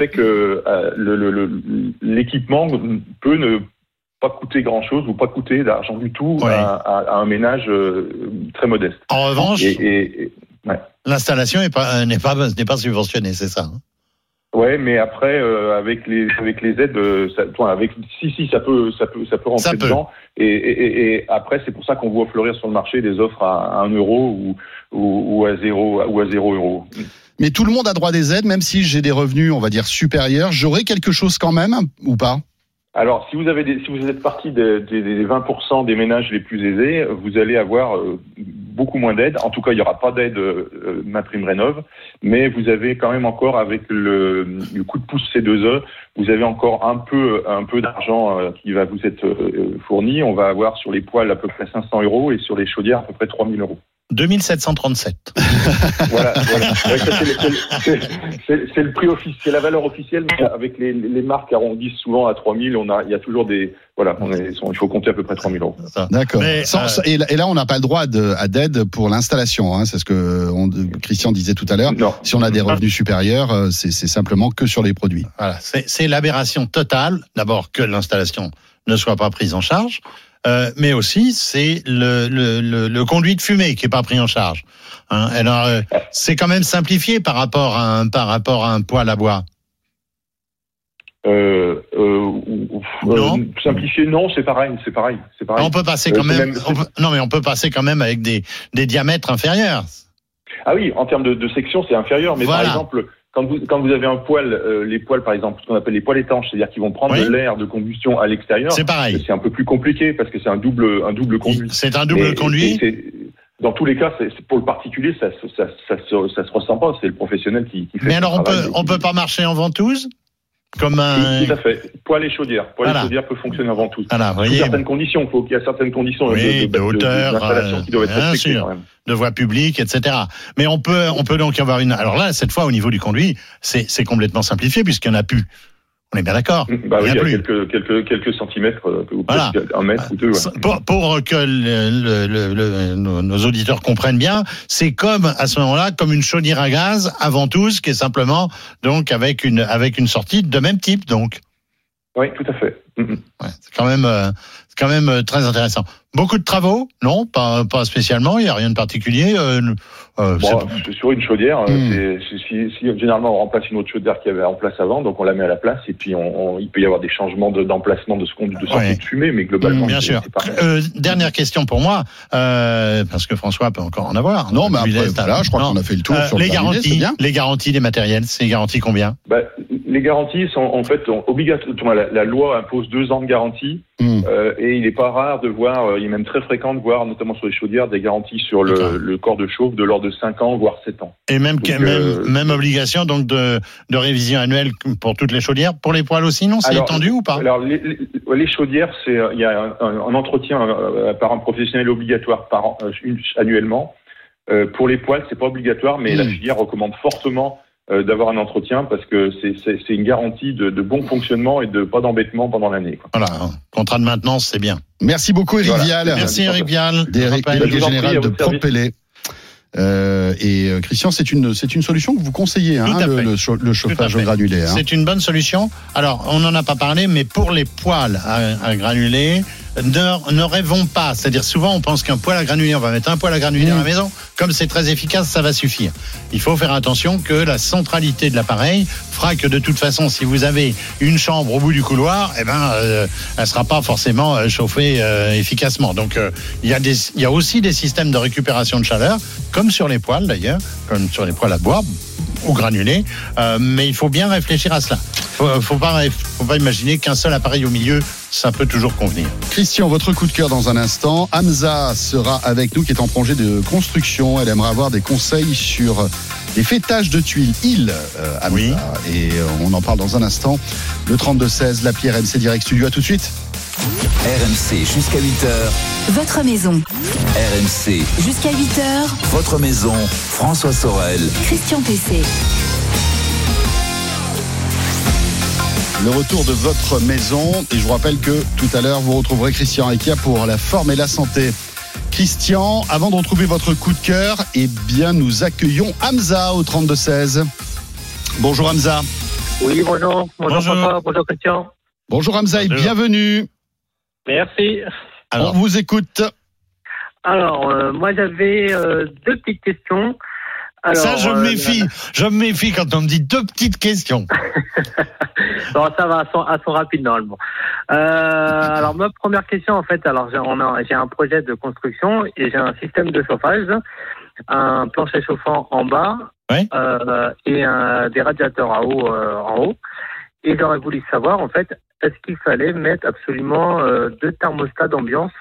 l'équipement peut ne pas coûter grand-chose ou pas coûter d'argent du tout à un ménage très modeste. En revanche, l'installation n'est pas subventionnée, c'est ça, hein ? Ouais, mais après avec les aides, ça peut rentrer dedans. Et après, c'est pour ça qu'on voit fleurir sur le marché des offres à 1 euro ou à 0 euros. Mais tout le monde a droit à des aides, même si j'ai des revenus, on va dire, supérieurs. J'aurai quelque chose quand même, ou pas ? Alors, si vous êtes partie des 20% des ménages les plus aisés, vous allez avoir beaucoup moins d'aides. En tout cas, il n'y aura pas d'aide MaPrimeRénov', mais vous avez quand même encore, avec le coup de pouce C2E, vous avez encore un peu d'argent qui va vous être fourni. On va avoir sur les poêles à peu près 500 euros et sur les chaudières à peu près 3 000 euros. 2737. Voilà. C'est le prix officiel, c'est la valeur officielle, mais avec les marques arrondissent souvent à 3 000, il y a toujours des, il faut compter à peu près 3 000 euros. D'accord. Et là, on n'a pas le droit à d'aide pour l'installation, hein. C'est ce que Christian disait tout à l'heure. Non. Si on a des revenus supérieurs, c'est simplement que sur les produits. Voilà. C'est l'aberration totale. D'abord, que l'installation ne soit pas prise en charge. Mais aussi c'est le conduit de fumée qui est pas pris en charge. Hein. Alors c'est quand même simplifié par rapport à un poêle à bois. Non. Simplifié, non, c'est pareil. On peut passer quand même. On peut passer quand même avec des diamètres inférieurs. Ah oui, en termes de section, c'est inférieur. Mais par exemple, quand vous avez un poêle, les poêles par exemple, ce qu'on appelle les poêles étanches, c'est-à-dire qu'ils vont prendre de l'air de combustion à l'extérieur. C'est pareil. C'est un peu plus compliqué parce que c'est un double conduit. C'est un double conduit. Dans tous les cas, c'est pour le particulier, ça se ressent pas. C'est le professionnel qui fait. Mais alors on peut pas marcher en ventouse? Comme un... Tout à fait. Poêle et chaudière. Et chaudière peut fonctionner en ventouse. Sous certaines conditions. Il y a certaines conditions de hauteur, d'installation qui doivent être respectées quand même. De voie publique, etc. Mais on peut donc y avoir une. Alors là, cette fois, au niveau du conduit, c'est complètement simplifié puisqu'il n'y en a plus. On est bien d'accord. Bah oui, il y a quelques centimètres, voilà. Peut-être 1 mètre ou 2. Ouais. Pour que nos auditeurs comprennent bien, c'est comme, à ce moment-là, comme une chaudière à gaz, avant tout, ce qui est simplement, donc, avec une sortie de même type, donc. Oui, tout à fait. Ouais, c'est quand même très intéressant. Beaucoup de travaux? Non, pas spécialement. Il n'y a rien de particulier. Sur une chaudière, si généralement on remplace une autre chaudière qui avait en place avant, donc on la met à la place et puis il peut y avoir des changements d'emplacement de sortie de fumée, mais globalement, bien sûr. Dernière question pour moi, parce que François peut encore en avoir. Non, mais après, voilà, je crois qu'on a fait le tour sur les garanties des matériels. C'est garanties combien? Les garanties sont en fait obligatoires. La loi impose 2 ans de garantie. Et il n'est pas rare de voir, il est même très fréquent de voir, notamment sur les chaudières, des garanties sur le corps de chauffe de l'ordre de 5 ans, voire 7 ans. Et même obligation donc de révision annuelle pour toutes les chaudières. Pour les poêles aussi, non? C'est étendu ou pas? Alors, les chaudières, il y a un entretien par un professionnel obligatoire annuellement. Pour les poêles, c'est pas obligatoire, mais la filière recommande fortement d'avoir un entretien parce que c'est une garantie de bon fonctionnement et de pas d'embêtement pendant l'année. Voilà, contrat de maintenance, c'est bien. Merci beaucoup Éric Vial. Merci Éric Vial, délégué général de Propellé. Et Christian, c'est une solution que vous conseillez, le chauffage au granulé. C'est une bonne solution. Alors, on n'en a pas parlé, mais pour les poêles à granulés, ne rêvons pas. C'est-à-dire, souvent, on pense qu'un poêle à granulés, on va mettre un poêle à granulés à la maison. Comme c'est très efficace, ça va suffire. Il faut faire attention que la centralité de l'appareil fera que de toute façon, si vous avez une chambre au bout du couloir, elle sera pas forcément chauffée efficacement. Donc, il y a aussi des systèmes de récupération de chaleur, comme sur les poêles d'ailleurs, comme sur les poêles à bois ou granulés, mais il faut bien réfléchir à cela. Faut pas imaginer qu'un seul appareil au milieu, ça peut toujours convenir. Christian, votre coup de cœur dans un instant. Hamza sera avec nous, qui est en projet de construction. Elle aimerait avoir des conseils sur les fêtages de tuiles. Hamza. Oui. Et on en parle dans un instant. Le 32-16, l'appli RMC Direct Studio. À tout de suite. RMC jusqu'à 8h. Votre maison. RMC jusqu'à 8h. Votre maison. François Sorel. Christian Pessé. Le retour de votre maison. Et je vous rappelle que tout à l'heure, vous retrouverez Christian Akia pour la forme et la santé. Christian, avant de retrouver votre coup de cœur, nous accueillons Hamza au 32-16. Bonjour Hamza. Oui, bonjour. Bonjour papa, bonjour Christian. Bonjour Hamza et bienvenue. Merci. Alors, on vous écoute. Alors, moi j'avais 2 petites questions. Alors, ça, je me méfie quand on me dit 2 petites questions. Bon, ça va, elles sont rapides normalement. Alors, ma première question, en fait, j'ai un projet de construction et j'ai un système de chauffage, un plancher chauffant en bas, ouais. Et des radiateurs à eau en haut. Et j'aurais voulu savoir, en fait, est-ce qu'il fallait mettre absolument 2 thermostats d'ambiance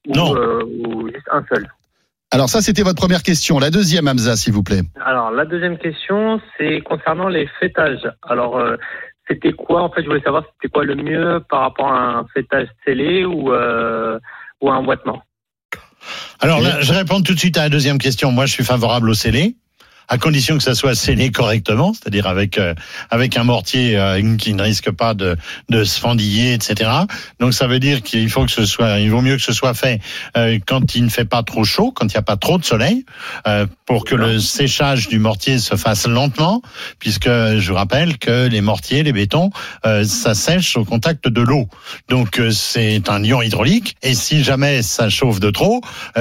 ou juste un seul? Alors ça, c'était votre première question. La deuxième, Hamza, s'il vous plaît. Alors, la deuxième question, c'est concernant les fêtages. Alors, c'était quoi, en fait, je voulais savoir c'était quoi le mieux par rapport à un fêtage scellé ou à un boitement. Alors là, je réponds tout de suite à la deuxième question. Moi, je suis favorable au scellé, à condition que ça soit scellé correctement, c'est-à-dire avec un mortier qui ne risque pas de se fendiller, etc. Donc ça veut dire il vaut mieux que ce soit fait quand il ne fait pas trop chaud, quand il n'y a pas trop de soleil, pour que le séchage du mortier se fasse lentement, puisque je vous rappelle que les mortiers, les bétons, ça sèche au contact de l'eau. Donc c'est un ion hydraulique, et si jamais ça chauffe de trop,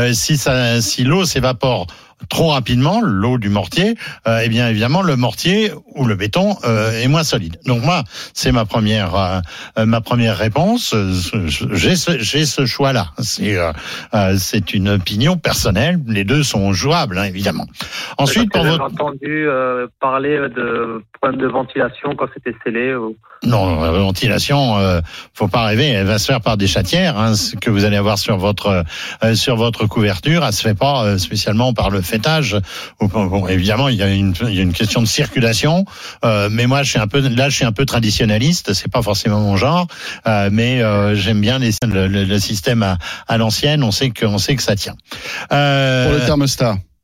si l'eau s'évapore trop rapidement, l'eau du mortier, eh bien évidemment le mortier ou le béton est moins solide. Donc moi, c'est ma première réponse. J'ai ce choix-là. C'est une opinion personnelle. Les deux sont jouables, évidemment. Ensuite, j'ai entendu parler de problème de ventilation quand c'était scellé. Non, la ventilation, faut pas rêver. Elle va se faire par des chatières, ce que vous allez avoir sur votre couverture. Elle se fait pas spécialement par le fêtage. Bon, évidemment, il y a une question de circulation, mais moi, je suis un peu traditionnaliste. C'est pas forcément mon genre, mais j'aime bien le système à l'ancienne. On sait que ça tient. Pour le thermostat.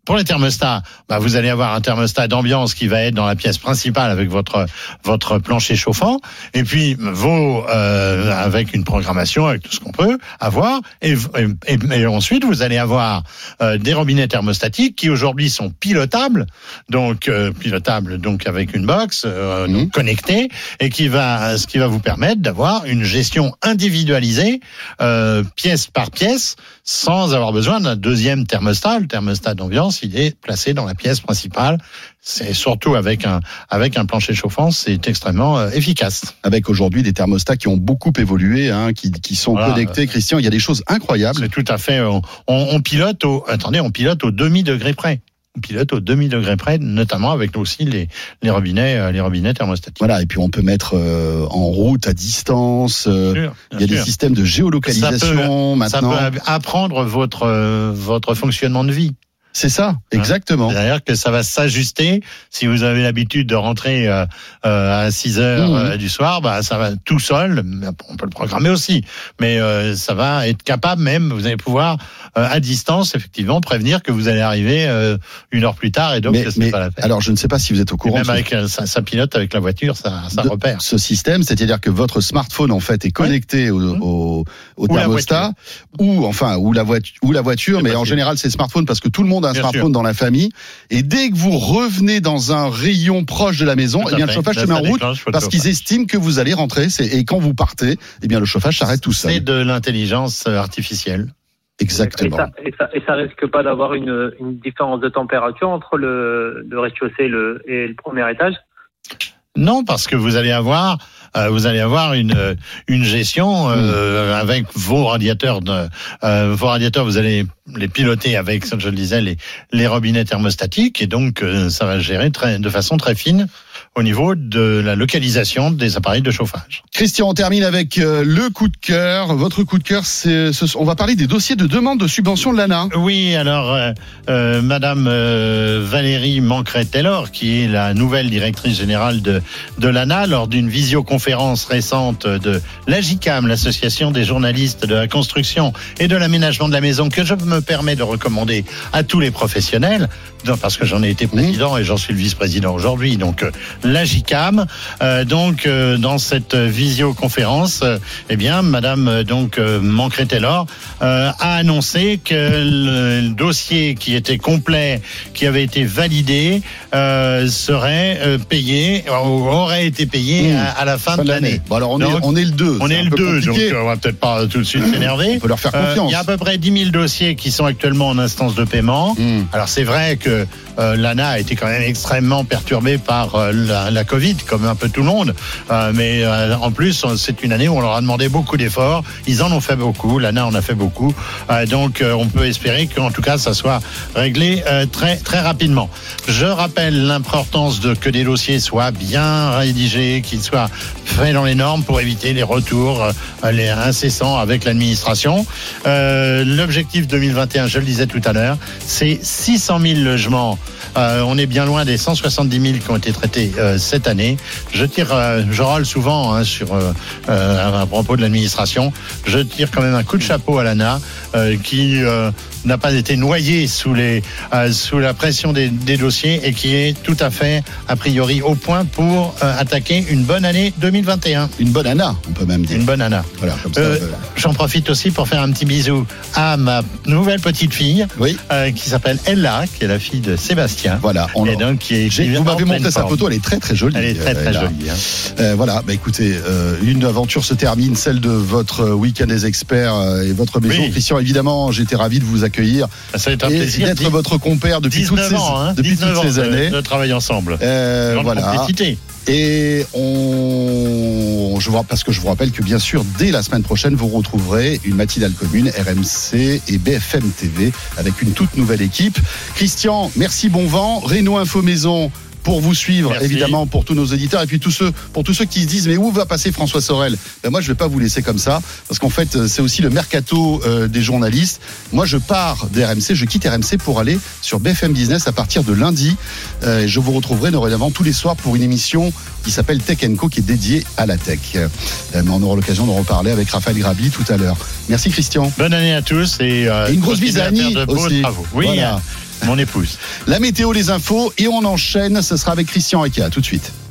pour les thermostats, vous allez avoir un thermostat d'ambiance qui va être dans la pièce principale avec votre plancher chauffant, et puis avec une programmation, avec tout ce qu'on peut avoir, et ensuite vous allez avoir des robinets thermostatiques qui aujourd'hui sont pilotables, donc avec une box donc connectée, et ce qui va vous permettre d'avoir une gestion individualisée pièce par pièce, sans avoir besoin d'un deuxième thermostat. Le thermostat d'ambiance, il est placé dans la pièce principale. C'est surtout avec un plancher chauffant, c'est extrêmement efficace. Avec aujourd'hui des thermostats qui ont beaucoup évolué, qui sont connectés. Christian, il y a des choses incroyables. C'est tout à fait. On pilote au demi-degré près. On pilote au demi-degré près, notamment avec aussi les robinets thermostatiques. Voilà, et puis on peut mettre en route à distance. Il y a des systèmes de géolocalisation maintenant. Ça peut apprendre votre fonctionnement de vie. C'est ça, exactement. C'est-à-dire que ça va s'ajuster. Si vous avez l'habitude de rentrer à 6 heures du soir, ça va tout seul. On peut le programmer aussi, mais ça va être capable même. Vous allez pouvoir à distance, effectivement, prévenir que vous allez arriver 1 heure plus tard, et donc c'est pas la peine. Alors, je ne sais pas si vous êtes au courant. Et même avec ça pilote avec la voiture, ça repère. Ce système, c'est-à-dire que votre smartphone en fait est connecté au thermostat, ou la voiture, mais en général c'est smartphone parce que tout le monde a un smartphone dans la famille, et dès que vous revenez dans un rayon proche de la maison, le chauffage se met en route parce qu'ils estiment que vous allez rentrer, et quand vous partez, le chauffage s'arrête tout seul. C'est de l'intelligence artificielle. Exactement. Et ça risque pas d'avoir une différence de température entre le rez-de-chaussée et le premier étage? Non, parce que vous allez avoir une gestion avec vos radiateurs. Vos radiateurs, vous allez les piloter avec, je le disais, les robinets thermostatiques, et donc ça va gérer de façon très fine au niveau de la localisation des appareils de chauffage. Christian, on termine avec le coup de cœur. Votre coup de cœur, on va parler des dossiers de demande de subvention de l'ANA. Oui, alors Madame Valérie Mancret-Taylor, qui est la nouvelle directrice générale de l'ANA, lors d'une visioconférence récente de l'AGICAM, l'association des journalistes de la construction et de l'aménagement de la maison, que je me permets de recommander à tous les professionnels, parce que j'en ai été président et j'en suis le vice-président aujourd'hui, donc l'AGICAM. Dans cette visioconférence, Madame Mancret-Taylor a annoncé que le dossier qui était complet, qui avait été validé, serait payé, aurait été payé à la fin de l'année. Bon, alors on est le 2. On est le 2, donc on va peut-être pas tout de suite s'énerver. On peut leur faire confiance. Il y a à peu près 10 000 dossiers qui sont actuellement en instance de paiement. Alors c'est vrai que l'ANA a été quand même extrêmement perturbée par la Covid, comme un peu tout le monde. Mais en plus, c'est une année où on leur a demandé beaucoup d'efforts. Ils en ont fait beaucoup. L'ANA en a fait beaucoup. Donc, on peut espérer qu'en tout cas, ça soit réglé très, très rapidement. Je rappelle l'importance que des dossiers soient bien rédigés, qu'ils soient faits dans les normes pour éviter les retours incessants avec l'administration. L'objectif 2021, je le disais tout à l'heure, c'est 600 000 logements. On est bien loin des 170 000 qui ont été traités cette année. Je râle souvent à propos de l'administration. Je tire quand même un coup de chapeau à l'ANA qui n'a pas été noyé sous la pression des dossiers, et qui est tout à fait a priori au point pour attaquer une bonne année 2021. Une bonne ANA, on peut même dire. Une bonne ANA. Voilà, comme ça, j'en profite aussi pour faire un petit bisou à ma nouvelle petite fille, qui s'appelle Ella, qui est la fille de Sébastien. Voilà. Vous m'avez montré sa photo, elle est très très jolie. Elle est très très jolie. Voilà, écoutez, une aventure se termine, celle de votre week-end des experts et votre maison. Oui. Christian, évidemment, j'étais ravi de vous accueillir. Ça va être un plaisir. D'être votre compère depuis toutes ces années. De travailler ensemble. Voilà. Complicité. Et parce que je vous rappelle que bien sûr, dès la semaine prochaine, vous retrouverez une matinale commune RMC et BFM TV avec une toute nouvelle équipe. Christian, merci, bon vent. Reno Info Maison pour vous suivre, évidemment, pour tous nos auditeurs, et puis pour tous ceux qui se disent mais où va passer François Sorel? Moi je vais pas vous laisser comme ça, parce qu'en fait c'est aussi le mercato des journalistes. Moi je pars d'RMC, je quitte RMC pour aller sur BFM Business à partir de lundi. Je vous retrouverai dorénavant tous les soirs pour une émission qui s'appelle Tech & Co, qui est dédiée à la tech. Mais on aura l'occasion d'en reparler avec Raphaël Grabli tout à l'heure. Merci Christian. Bonne année à tous, et une grosse bise à Annie aussi. Oui, voilà. Mon épouse. La météo, les infos et on enchaîne. Ce sera avec Christian Eka. Tout de suite.